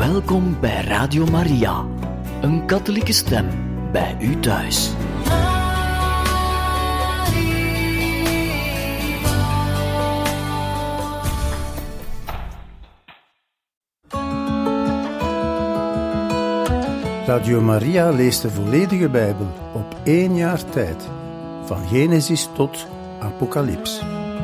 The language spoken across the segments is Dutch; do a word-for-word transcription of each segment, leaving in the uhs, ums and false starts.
Welkom bij Radio Maria, een katholieke stem bij u thuis. Radio Maria leest de volledige Bijbel op één jaar tijd, van Genesis tot Apocalyps.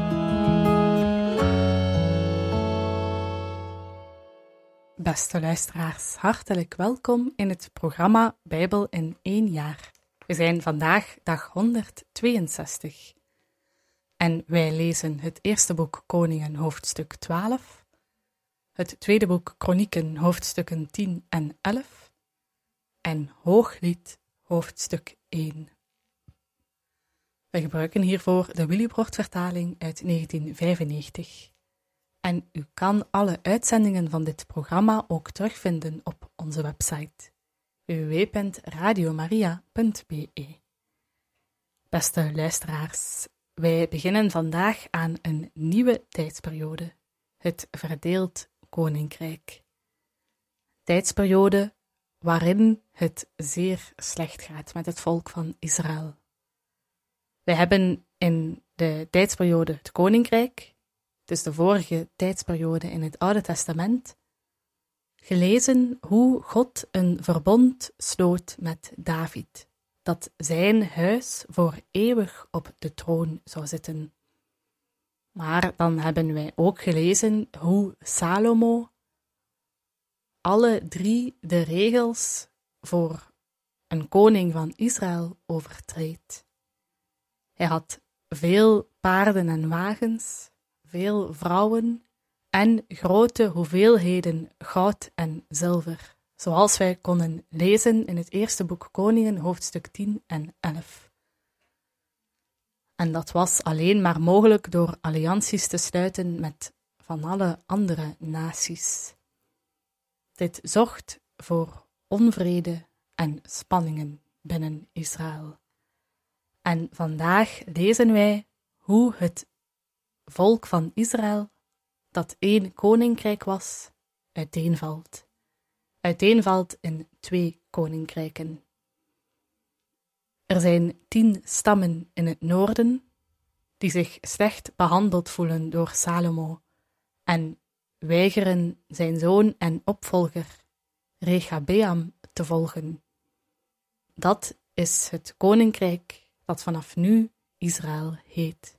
Beste luisteraars, hartelijk welkom in het programma Bijbel in één jaar. We zijn vandaag dag honderdtweeënzestig. En wij lezen het eerste boek Koningen hoofdstuk twaalf, het tweede boek Kronieken hoofdstukken tien en elf en Hooglied hoofdstuk één. We gebruiken hiervoor de Willibrord-vertaling uit negentien vijfennegentig. En u kan alle uitzendingen van dit programma ook terugvinden op onze website w w w punt radiomaria punt b e. Beste luisteraars, wij beginnen vandaag aan een nieuwe tijdsperiode, het verdeeld koninkrijk. Tijdsperiode waarin het zeer slecht gaat met het volk van Israël. Wij hebben in de tijdsperiode het koninkrijk, dus de vorige tijdsperiode in het Oude Testament, gelezen hoe God een verbond sloot met David, dat zijn huis voor eeuwig op de troon zou zitten. Maar dan hebben wij ook gelezen hoe Salomo alle drie de regels voor een koning van Israël overtreedt. Hij had veel paarden en wagens, veel vrouwen en grote hoeveelheden goud en zilver, zoals wij konden lezen in het eerste boek Koningen, hoofdstuk tien en elf. En dat was alleen maar mogelijk door allianties te sluiten met van alle andere naties. Dit zorgt voor onvrede en spanningen binnen Israël. En vandaag lezen wij hoe het volk van Israël, dat één koninkrijk was, uiteenvalt. Uiteenvalt in twee koninkrijken. Er zijn tien stammen in het noorden, die zich slecht behandeld voelen door Salomo en weigeren zijn zoon en opvolger, Rechabeam, te volgen. Dat is het koninkrijk dat vanaf nu Israël heet.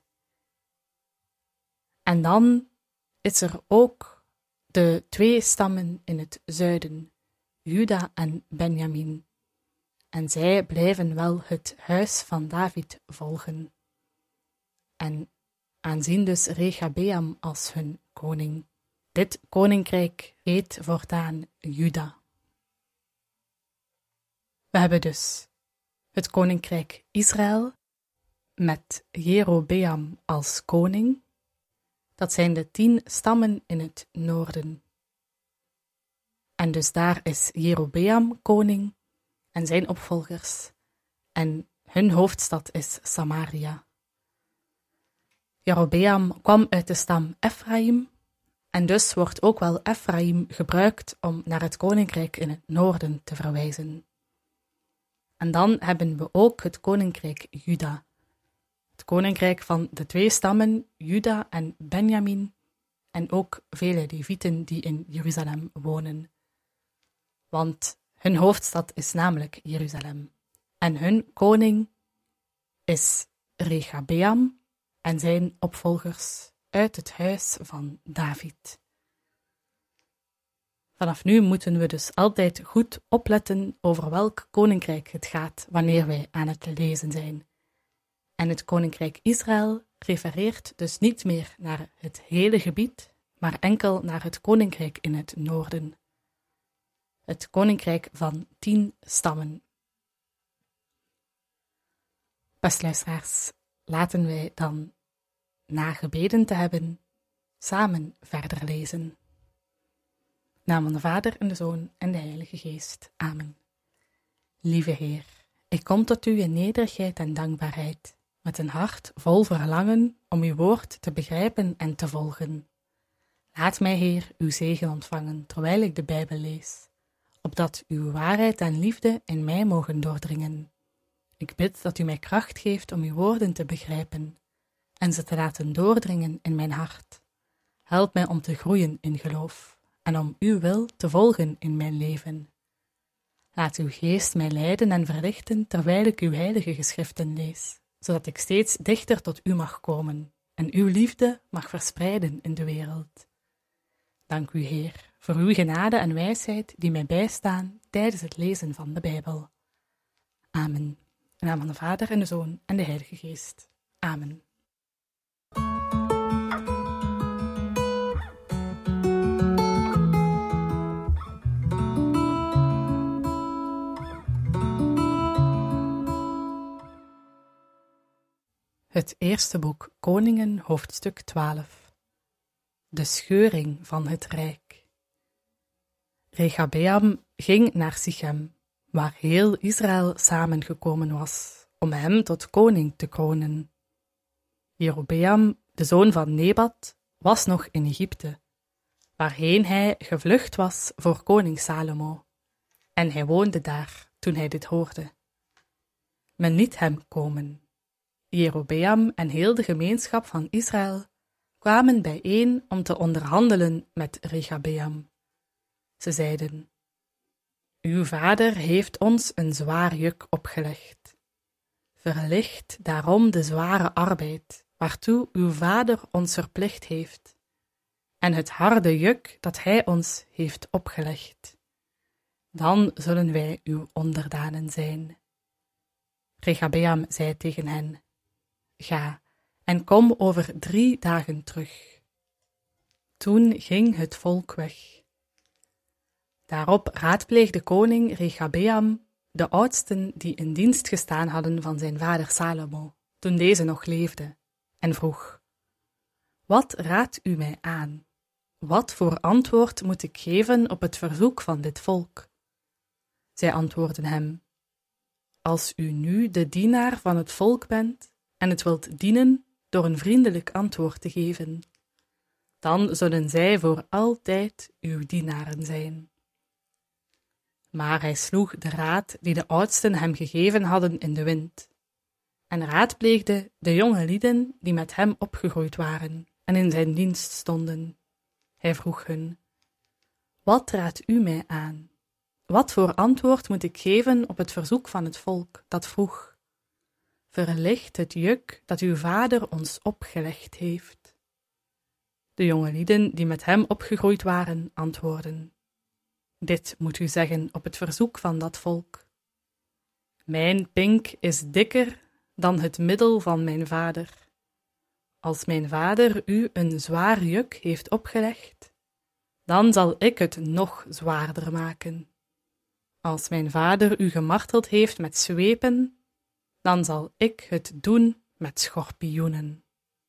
En dan is er ook de twee stammen in het zuiden, Juda en Benjamin. En zij blijven wel het huis van David volgen. En aanzien dus Rechabeam als hun koning. Dit koninkrijk heet voortaan Juda. We hebben dus het koninkrijk Israël met Jerobeam als koning. Dat zijn de tien stammen in het noorden. En dus daar is Jerobeam koning en zijn opvolgers. En hun hoofdstad is Samaria. Jerobeam kwam uit de stam Ephraim. En dus wordt ook wel Ephraim gebruikt om naar het koninkrijk in het noorden te verwijzen. En dan hebben we ook het koninkrijk Juda. Het koninkrijk van de twee stammen, Juda en Benjamin, en ook vele Levieten die in Jeruzalem wonen. Want hun hoofdstad is namelijk Jeruzalem. En hun koning is Rechabeam en zijn opvolgers uit het huis van David. Vanaf nu moeten we dus altijd goed opletten over welk koninkrijk het gaat wanneer wij aan het lezen zijn. En het koninkrijk Israël refereert dus niet meer naar het hele gebied, maar enkel naar het koninkrijk in het noorden. Het koninkrijk van tien stammen. Beste luisteraars, laten wij dan, na gebeden te hebben, samen verder lezen. Naam van de Vader en de Zoon en de Heilige Geest. Amen. Lieve Heer, ik kom tot u in nederigheid en dankbaarheid, met een hart vol verlangen om uw woord te begrijpen en te volgen. Laat mij, Heer, uw zegen ontvangen terwijl ik de Bijbel lees, opdat uw waarheid en liefde in mij mogen doordringen. Ik bid dat u mij kracht geeft om uw woorden te begrijpen en ze te laten doordringen in mijn hart. Help mij om te groeien in geloof en om uw wil te volgen in mijn leven. Laat uw geest mij leiden en verlichten terwijl ik uw heilige geschriften lees, zodat ik steeds dichter tot u mag komen en uw liefde mag verspreiden in de wereld. Dank u, Heer, voor uw genade en wijsheid die mij bijstaan tijdens het lezen van de Bijbel. Amen. In de naam van de Vader en de Zoon en de Heilige Geest. Amen. Het eerste boek Koningen, hoofdstuk twaalf. De scheuring van het rijk. Rechabeam ging naar Sichem, waar heel Israël samengekomen was, om hem tot koning te kronen. Jerobeam, de zoon van Nebat, was nog in Egypte, waarheen hij gevlucht was voor koning Salomo, en hij woonde daar toen hij dit hoorde. Men liet hem komen. Jerobeam en heel de gemeenschap van Israël kwamen bijeen om te onderhandelen met Rechabeam. Ze zeiden: Uw vader heeft ons een zwaar juk opgelegd. Verlicht daarom de zware arbeid, waartoe uw vader ons verplicht heeft, en het harde juk dat hij ons heeft opgelegd. Dan zullen wij uw onderdanen zijn. Rechabeam zei tegen hen: Ga en kom over drie dagen terug. Toen ging het volk weg. Daarop raadpleegde koning Rechabeam de oudsten die in dienst gestaan hadden van zijn vader Salomo, toen deze nog leefde, en vroeg: Wat raadt u mij aan? Wat voor antwoord moet ik geven op het verzoek van dit volk? Zij antwoordden hem: Als u nu de dienaar van het volk bent en het wilt dienen door een vriendelijk antwoord te geven, dan zullen zij voor altijd uw dienaren zijn. Maar hij sloeg de raad die de oudsten hem gegeven hadden in de wind, en raadpleegde de jonge lieden die met hem opgegroeid waren en in zijn dienst stonden. Hij vroeg hun: Wat raadt u mij aan? Wat voor antwoord moet ik geven op het verzoek van het volk dat vroeg: Verlicht het juk dat uw vader ons opgelegd heeft? De jonge lieden die met hem opgegroeid waren, antwoordden: Dit moet u zeggen op het verzoek van dat volk. Mijn pink is dikker dan het middel van mijn vader. Als mijn vader u een zwaar juk heeft opgelegd, dan zal ik het nog zwaarder maken. Als mijn vader u gemarteld heeft met zweepen, dan zal ik het doen met schorpioenen.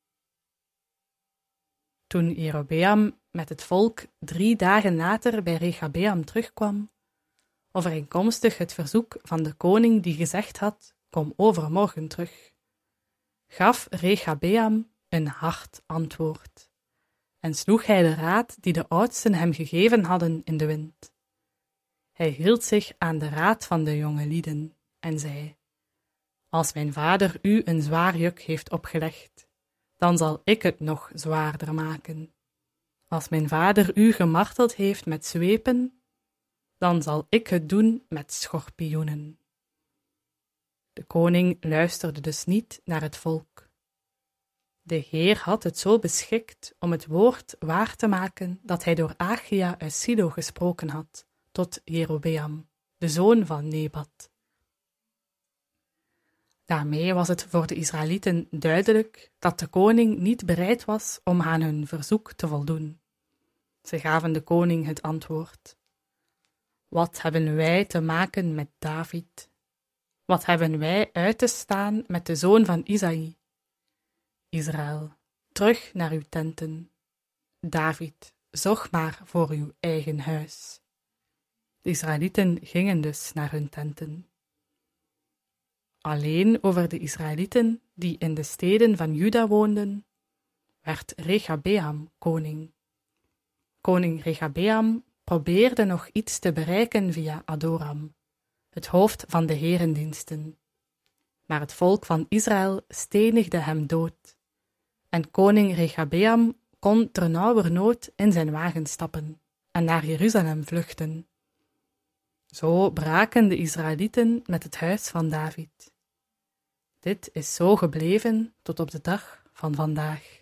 Toen Jerobeam met het volk drie dagen later bij Rechabeam terugkwam, overeenkomstig het verzoek van de koning die gezegd had: Kom overmorgen terug, gaf Rechabeam een hard antwoord en sloeg hij de raad die de oudsten hem gegeven hadden in de wind. Hij hield zich aan de raad van de jonge lieden en zei: Als mijn vader u een zwaar juk heeft opgelegd, dan zal ik het nog zwaarder maken. Als mijn vader u gemarteld heeft met zweepen, dan zal ik het doen met schorpioenen. De koning luisterde dus niet naar het volk. De Heer had het zo beschikt om het woord waar te maken dat hij door Achia uit Silo gesproken had, tot Jerobeam, de zoon van Nebat. Daarmee was het voor de Israëlieten duidelijk dat de koning niet bereid was om aan hun verzoek te voldoen. Ze gaven de koning het antwoord: Wat hebben wij te maken met David? Wat hebben wij uit te staan met de zoon van Isaï? Israël, terug naar uw tenten. David, zorg maar voor uw eigen huis. De Israëlieten gingen dus naar hun tenten. Alleen over de Israëlieten die in de steden van Juda woonden, werd Rechabeam koning. koning Rechabeam probeerde nog iets te bereiken via Adoram, het hoofd van de herendiensten. Maar het volk van Israël stenigde hem dood. En koning Rechabeam kon ternauwernood in zijn wagen stappen en naar Jeruzalem vluchten. Zo braken de Israëlieten met het huis van David. Dit is zo gebleven tot op de dag van vandaag.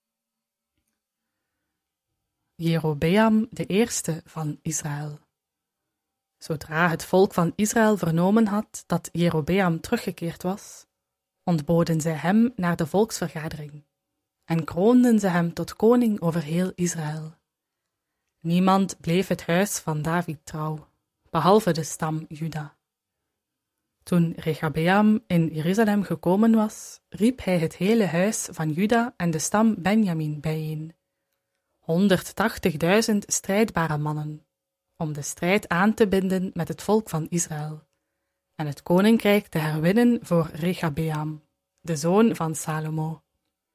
Jerobeam de eerste van Israël. Zodra het volk van Israël vernomen had dat Jerobeam teruggekeerd was, ontboden zij hem naar de volksvergadering en kroonden ze hem tot koning over heel Israël. Niemand bleef het huis van David trouw, behalve de stam Juda. Toen Rechabeam in Jeruzalem gekomen was, riep hij het hele huis van Juda en de stam Benjamin bijeen, honderdtachtigduizend strijdbare mannen, om de strijd aan te binden met het volk van Israël en het koninkrijk te herwinnen voor Rechabeam, de zoon van Salomo.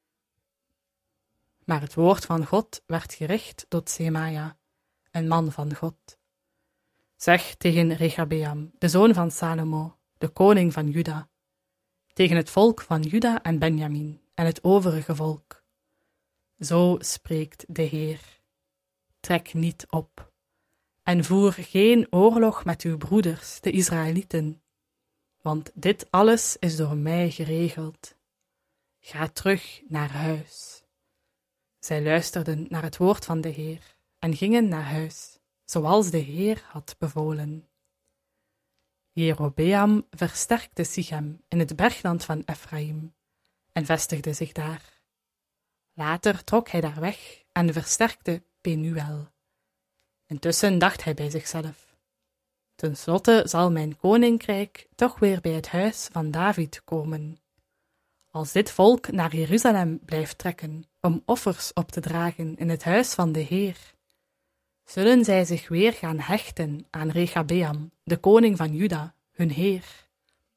Maar het woord van God werd gericht tot Semaja, een man van God. Zeg tegen Rechabeam, de zoon van Salomo, de koning van Juda, tegen het volk van Juda en Benjamin en het overige volk. Zo spreekt de Heer. Trek niet op en voer geen oorlog met uw broeders, de Israëlieten, want dit alles is door mij geregeld. Ga terug naar huis. Zij luisterden naar het woord van de Heer en gingen naar huis, zoals de Heer had bevolen. Jerobeam versterkte Sichem in het bergland van Efraïm en vestigde zich daar. Later trok hij daar weg en versterkte Penuel. Intussen dacht hij bij zichzelf: ten slotte zal mijn koninkrijk toch weer bij het huis van David komen. Als dit volk naar Jeruzalem blijft trekken om offers op te dragen in het huis van de Heer, zullen zij zich weer gaan hechten aan Rechabeam, de koning van Juda, hun heer.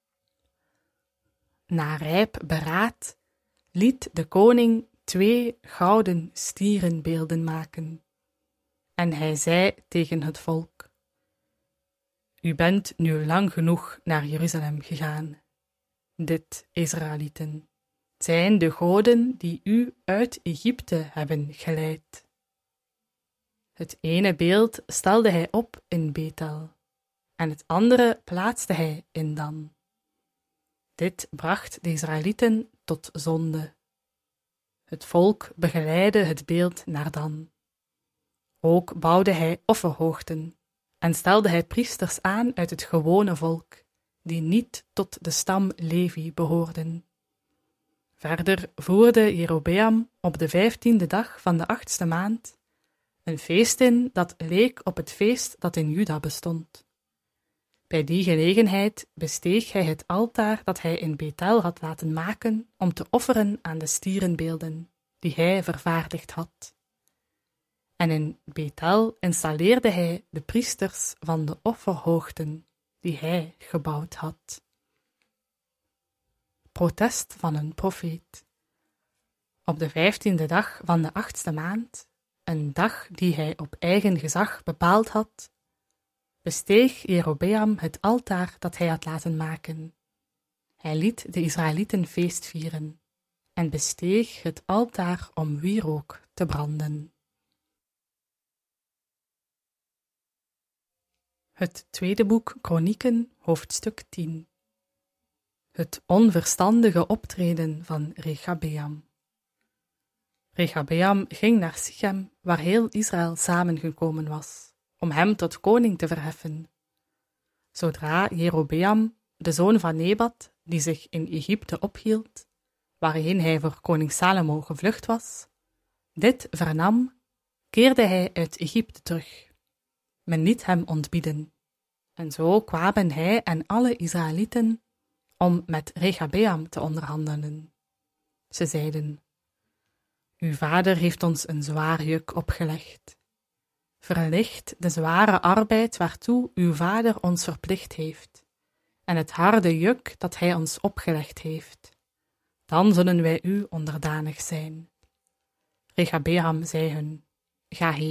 Na rijp beraad liet de koning twee gouden stierenbeelden maken. En hij zei tegen het volk: U bent nu lang genoeg naar Jeruzalem gegaan. Dit, Israëlieten, zijn de goden die u uit Egypte hebben geleid. Het ene beeld stelde hij op in Bethel, en het andere plaatste hij in Dan. Dit bracht de Israëlieten tot zonde. Het volk begeleidde het beeld naar Dan. Ook bouwde hij offerhoogten en stelde hij priesters aan uit het gewone volk, die niet tot de stam Levi behoorden. Verder voerde Jerobeam op de vijftiende dag van de achtste maand een feest in dat leek op het feest dat in Juda bestond. Bij die gelegenheid besteeg hij het altaar dat hij in Bethel had laten maken om te offeren aan de stierenbeelden die hij vervaardigd had. En in Bethel installeerde hij de priesters van de offerhoogten die hij gebouwd had. Protest van een profeet. Op de vijftiende dag van de achtste maand, een dag die hij op eigen gezag bepaald had, besteeg Jerobeam het altaar dat hij had laten maken. Hij liet de Israëlieten feest vieren en besteeg het altaar om wierook te branden. Het tweede boek Kronieken, hoofdstuk tien. Het onverstandige optreden van Rechabeam. Rechabeam ging naar Sichem, waar heel Israël samengekomen was, om hem tot koning te verheffen. Zodra Jerobeam, de zoon van Nebat, die zich in Egypte ophield, waarheen hij voor koning Salomo gevlucht was, dit vernam, keerde hij uit Egypte terug. Men liet hem ontbieden. En zo kwamen hij en alle Israëlieten om met Rechabeam te onderhandelen. Ze zeiden: Uw vader heeft ons een zwaar juk opgelegd. Verlicht de zware arbeid waartoe uw vader ons verplicht heeft, en het harde juk dat hij ons opgelegd heeft. Dan zullen wij u onderdanig zijn. Rechabeam zei hun: Ga heen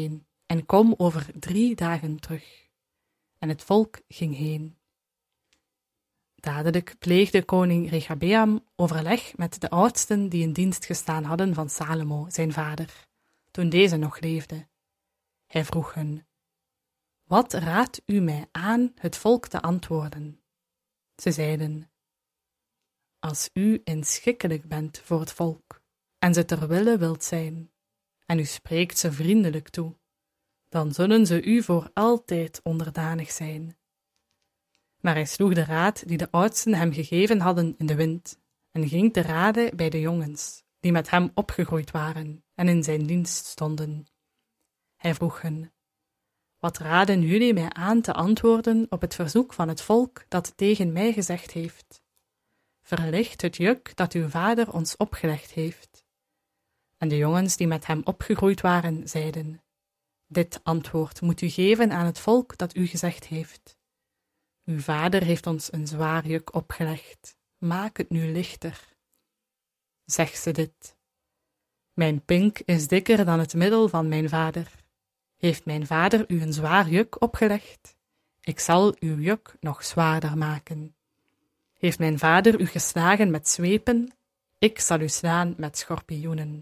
en kom over drie dagen terug. En het volk ging heen. Dadelijk pleegde koning Rechabeam overleg met de oudsten die in dienst gestaan hadden van Salomo, zijn vader, toen deze nog leefde. Hij vroeg hen: wat raadt u mij aan het volk te antwoorden? Ze zeiden: als u inschikkelijk bent voor het volk en ze ter wille wilt zijn, en u spreekt ze vriendelijk toe, dan zullen ze u voor altijd onderdanig zijn. Maar hij sloeg de raad die de oudsten hem gegeven hadden in de wind, en ging te rade bij de jongens, die met hem opgegroeid waren en in zijn dienst stonden. Hij vroeg hen: wat raden jullie mij aan te antwoorden op het verzoek van het volk dat tegen mij gezegd heeft? Verlicht het juk dat uw vader ons opgelegd heeft. En de jongens die met hem opgegroeid waren, zeiden: dit antwoord moet u geven aan het volk dat u gezegd heeft: uw vader heeft ons een zwaar juk opgelegd, maak het nu lichter. Zegt ze dit: mijn pink is dikker dan het middel van mijn vader. Heeft mijn vader u een zwaar juk opgelegd? Ik zal uw juk nog zwaarder maken. Heeft mijn vader u geslagen met zweepen? Ik zal u slaan met schorpioenen.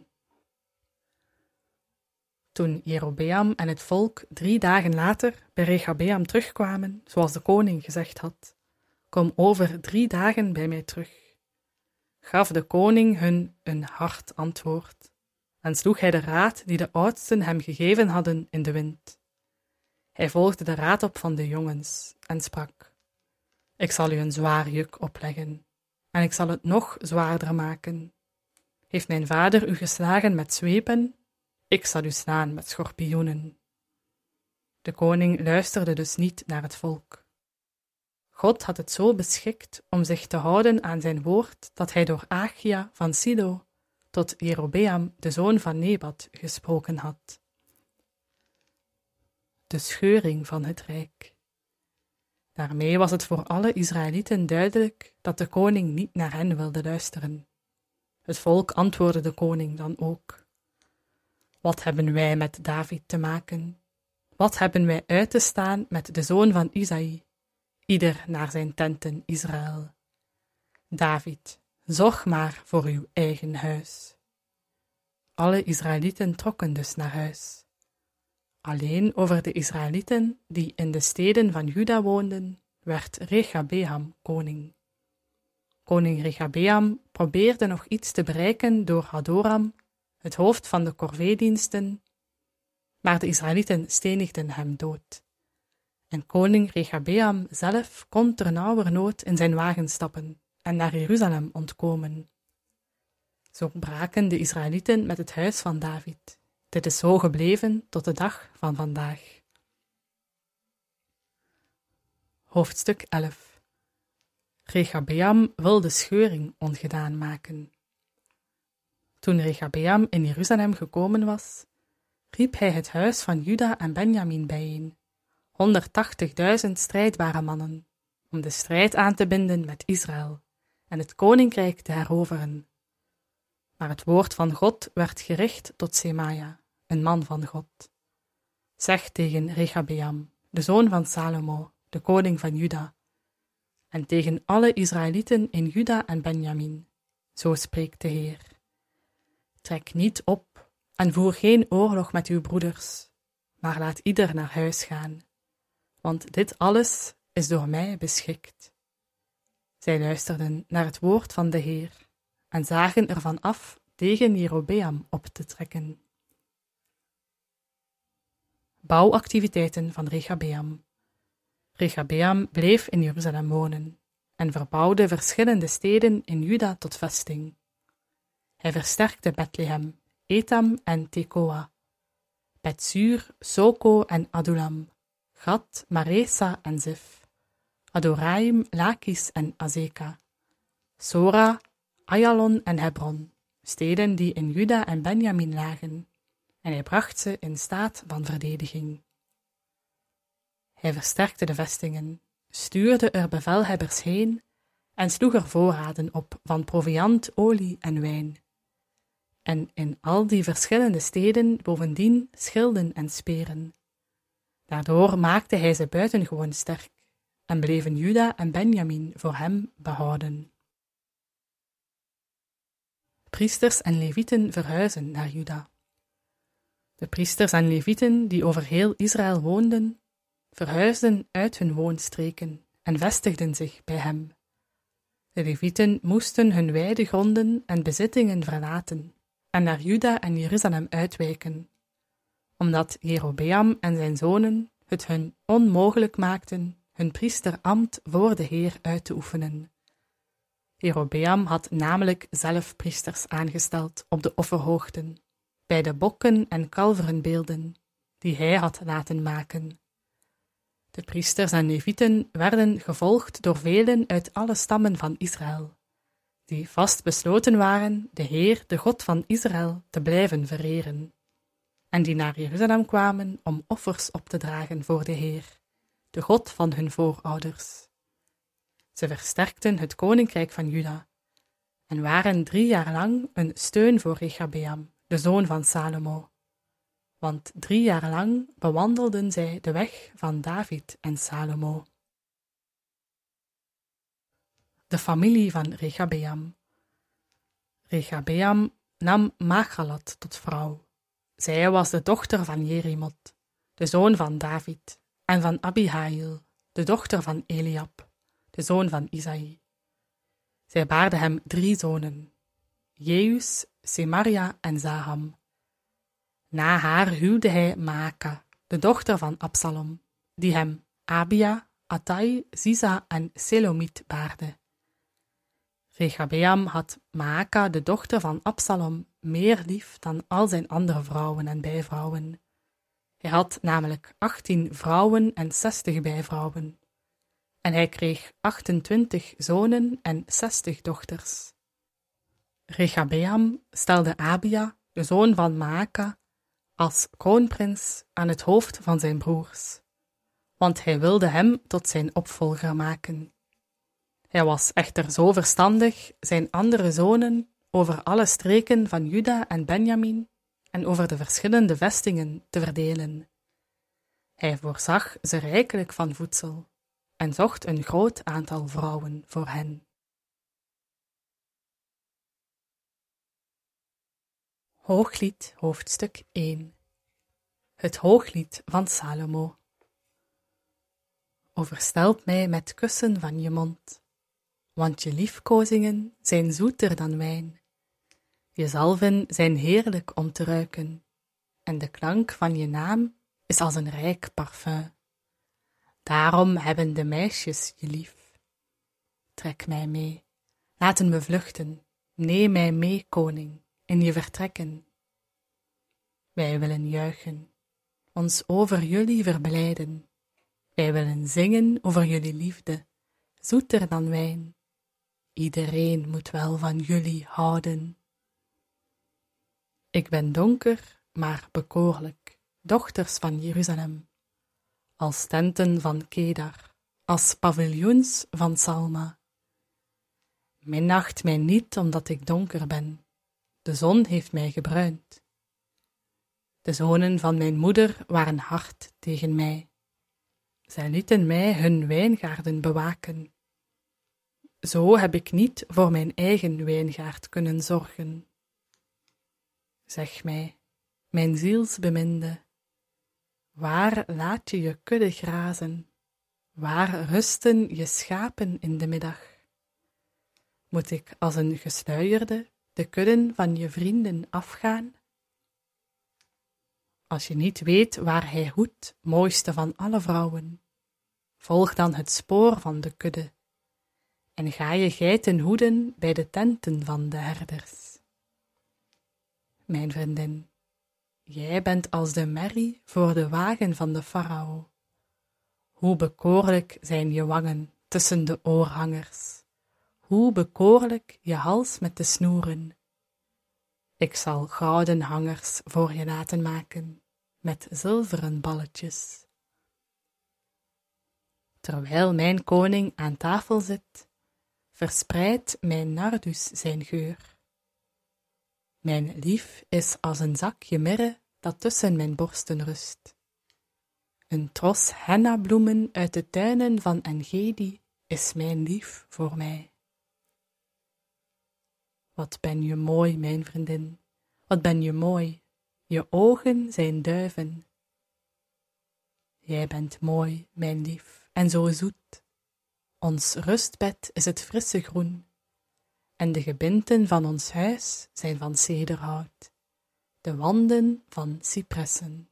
Toen Jerobeam en het volk drie dagen later bij Rechabeam terugkwamen, zoals de koning gezegd had: kom over drie dagen bij mij terug, gaf de koning hun een hard antwoord en sloeg hij de raad die de oudsten hem gegeven hadden in de wind. Hij volgde de raad op van de jongens en sprak: ik zal u een zwaar juk opleggen en ik zal het nog zwaarder maken. Heeft mijn vader u geslagen met zweepen? Ik zal u slaan met schorpioenen. De koning luisterde dus niet naar het volk. God had het zo beschikt om zich te houden aan zijn woord dat hij door Achia van Silo tot Jerobeam, de zoon van Nebat, gesproken had. De scheuring van het rijk. Daarmee was het voor alle Israëlieten duidelijk dat de koning niet naar hen wilde luisteren. Het volk antwoordde de koning dan ook: wat hebben wij met David te maken? Wat hebben wij uit te staan met de zoon van Isaï? Ieder naar zijn tenten, Israël. David, zorg maar voor uw eigen huis. Alle Israëlieten trokken dus naar huis. Alleen over de Israëlieten die in de steden van Juda woonden, werd Rechabeam koning. Koning Rechabeam probeerde nog iets te bereiken door Hadoram, het hoofd van de corveediensten, maar de Israëlieten stenigden hem dood. En koning Rechabeam zelf kon ternauwernood in zijn wagen stappen en naar Jeruzalem ontkomen. Zo braken de Israëlieten met het huis van David. Dit is zo gebleven tot de dag van vandaag. Hoofdstuk elf. Rechabeam wil de scheuring ongedaan maken. Toen Rechabeam in Jeruzalem gekomen was, riep hij het huis van Juda en Benjamin bijeen, honderdtachtigduizend strijdbare mannen, om de strijd aan te binden met Israël en het koninkrijk te heroveren. Maar het woord van God werd gericht tot Semaja, een man van God. Zeg tegen Rechabeam, de zoon van Salomo, de koning van Juda, en tegen alle Israëlieten in Juda en Benjamin, zo spreekt de Heer: trek niet op en voer geen oorlog met uw broeders, maar laat ieder naar huis gaan, want dit alles is door mij beschikt. Zij luisterden naar het woord van de Heer en zagen ervan af tegen Jerobeam op te trekken. Bouwactiviteiten van Rechabeam. Rechabeam bleef in Jeruzalem wonen en verbouwde verschillende steden in Juda tot vesting. Hij versterkte Bethlehem, Etam en Tekoa, Bethsur, Soko en Adulam, Gat, Maresa en Zif, Adoraim, Lakis en Azeka, Sora, Ayalon en Hebron, steden die in Juda en Benjamin lagen, en hij bracht ze in staat van verdediging. Hij versterkte de vestingen, stuurde er bevelhebbers heen en sloeg er voorraden op van proviand, olie en wijn. en in al die verschillende steden bovendien schilden en speren. Daardoor maakte hij ze buitengewoon sterk en bleven Juda en Benjamin voor hem behouden. Priesters en levieten verhuizen naar Juda. De priesters en levieten die over heel Israël woonden, verhuisden uit hun woonstreken en vestigden zich bij hem. De levieten moesten hun weidegronden en bezittingen verlaten en naar Juda en Jeruzalem uitwijken, omdat Jerobeam en zijn zonen het hun onmogelijk maakten hun priesterambt voor de Heer uit te oefenen. Jerobeam had namelijk zelf priesters aangesteld op de offerhoogten, bij de bokken en kalverenbeelden, die hij had laten maken. De priesters en levieten werden gevolgd door velen uit alle stammen van Israël, die vast besloten waren de Heer, de God van Israël, te blijven vereren, en die naar Jeruzalem kwamen om offers op te dragen voor de Heer, de God van hun voorouders. Ze versterkten het koninkrijk van Juda en waren drie jaar lang een steun voor Rechabeam, de zoon van Salomo, want drie jaar lang bewandelden zij de weg van David en Salomo. De familie van Rechabeam. Rechabeam nam Machalat tot vrouw. Zij was de dochter van Jerimot, de zoon van David, en van Abihail, de dochter van Eliab, de zoon van Isaï. Zij baarde hem drie zonen, Jeus, Semaria en Zaham. Na haar huwde hij Maaka, de dochter van Absalom, die hem Abia, Attai, Ziza en Selomit baarde. Rechabeam had Maaka, de dochter van Absalom, meer lief dan al zijn andere vrouwen en bijvrouwen. Hij had namelijk achttien vrouwen en zestig bijvrouwen. En hij kreeg achtentwintig zonen en zestig dochters. Rechabeam stelde Abia, de zoon van Maaka, als kroonprins aan het hoofd van zijn broers, want hij wilde hem tot zijn opvolger maken. Hij was echter zo verstandig zijn andere zonen over alle streken van Juda en Benjamin en over de verschillende vestingen te verdelen. Hij voorzag ze rijkelijk van voedsel en zocht een groot aantal vrouwen voor hen. Hooglied, hoofdstuk één. Het Hooglied van Salomo. Overstelp mij met kussen van je mond, want je liefkozingen zijn zoeter dan wijn. Je zalven zijn heerlijk om te ruiken, en de klank van je naam is als een rijk parfum. Daarom hebben de meisjes je lief. Trek mij mee, laten we vluchten, neem mij mee, koning, in je vertrekken. Wij willen juichen, ons over jullie verblijden. Wij willen zingen over jullie liefde, zoeter dan wijn. Iedereen moet wel van jullie houden. Ik ben donker, maar bekoorlijk, dochters van Jeruzalem, als tenten van Kedar, als paviljoens van Salma. Minacht mij niet omdat ik donker ben, de zon heeft mij gebruind. De zonen van mijn moeder waren hard tegen mij. Zij lieten mij hun wijngaarden bewaken. Zo heb ik niet voor mijn eigen wijngaard kunnen zorgen. Zeg mij, mijn zielsbeminde, waar laat je je kudde grazen? Waar rusten je schapen in de middag? Moet ik als een gesluierde de kudden van je vrienden afgaan? Als je niet weet waar hij hoedt, mooiste van alle vrouwen, volg dan het spoor van de kudde en ga je geiten hoeden bij de tenten van de herders. Mijn vriendin, jij bent als de merrie voor de wagen van de farao. Hoe bekoorlijk zijn je wangen tussen de oorhangers, hoe bekoorlijk je hals met de snoeren. Ik zal gouden hangers voor je laten maken, met zilveren balletjes. Terwijl mijn koning aan tafel zit, verspreidt mijn nardus zijn geur. Mijn lief is als een zakje mirre dat tussen mijn borsten rust. Een tros hennabloemen uit de tuinen van Engedi is mijn lief voor mij. Wat ben je mooi, mijn vriendin, wat ben je mooi, je ogen zijn duiven. Jij bent mooi, mijn lief, en zo zoet. Ons rustbed is het frisse groen, en de gebinten van ons huis zijn van cederhout, de wanden van cipressen.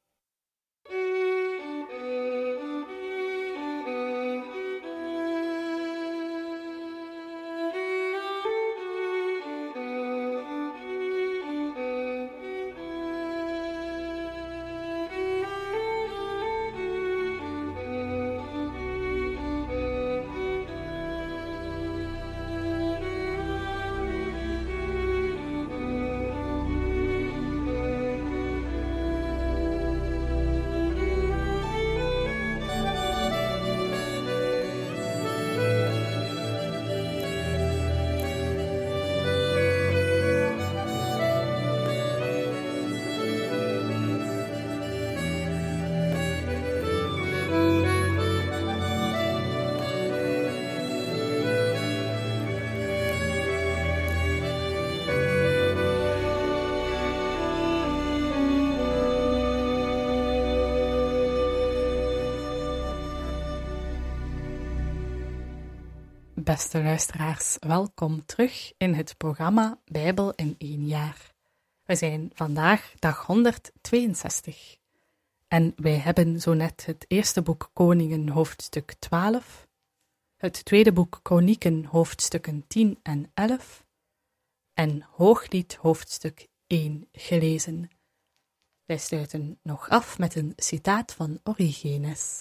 Beste luisteraars, welkom terug in het programma Bijbel in één jaar. We zijn vandaag dag honderdtweeënzestig en wij hebben zo net het eerste boek Koningen hoofdstuk twaalf, het tweede boek Kronieken hoofdstukken tien en elf en Hooglied hoofdstuk één gelezen. Wij sluiten nog af met een citaat van Origenes.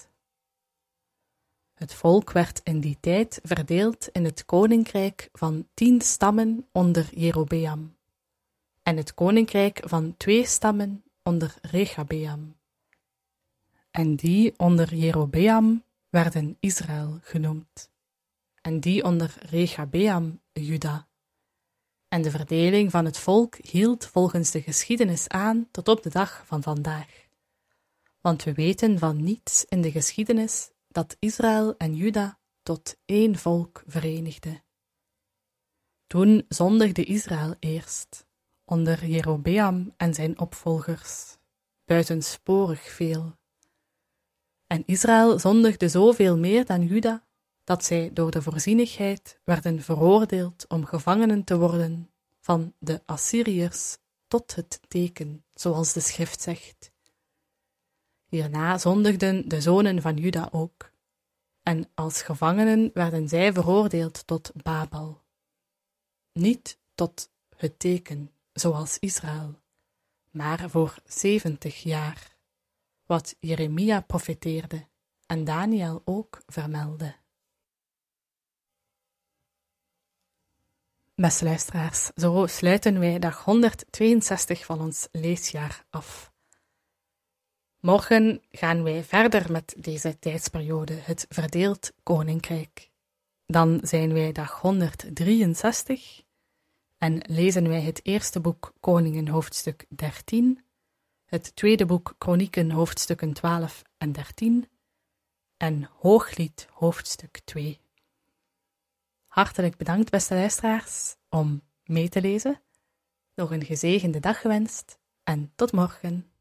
Het volk werd in die tijd verdeeld in het koninkrijk van tien stammen onder Jerobeam en het koninkrijk van twee stammen onder Rechabeam. En die onder Jerobeam werden Israël genoemd, en die onder Rechabeam Juda. En de verdeling van het volk hield volgens de geschiedenis aan tot op de dag van vandaag. Want we weten van niets in de geschiedenis dat Israël en Juda tot één volk verenigde. Toen zondigde Israël eerst, onder Jerobeam en zijn opvolgers, buitensporig veel. En Israël zondigde zoveel meer dan Juda, dat zij door de voorzienigheid werden veroordeeld om gevangenen te worden van de Assyriërs tot het teken, zoals de schrift zegt. Hierna zondigden de zonen van Juda ook, en als gevangenen werden zij veroordeeld tot Babel. Niet tot het teken, zoals Israël, maar voor zeventig jaar, wat Jeremia profeteerde en Daniel ook vermeldde. Beste luisteraars, zo sluiten wij dag honderdtweeënzestig van ons leesjaar af. Morgen gaan wij verder met deze tijdsperiode, het verdeeld koninkrijk. Dan zijn wij dag honderddrieënzestig en lezen wij het eerste boek Koningen hoofdstuk dertien, het tweede boek Kronieken hoofdstukken twaalf en dertien en Hooglied hoofdstuk twee. Hartelijk bedankt, beste luisteraars, om mee te lezen. Nog een gezegende dag gewenst en tot morgen.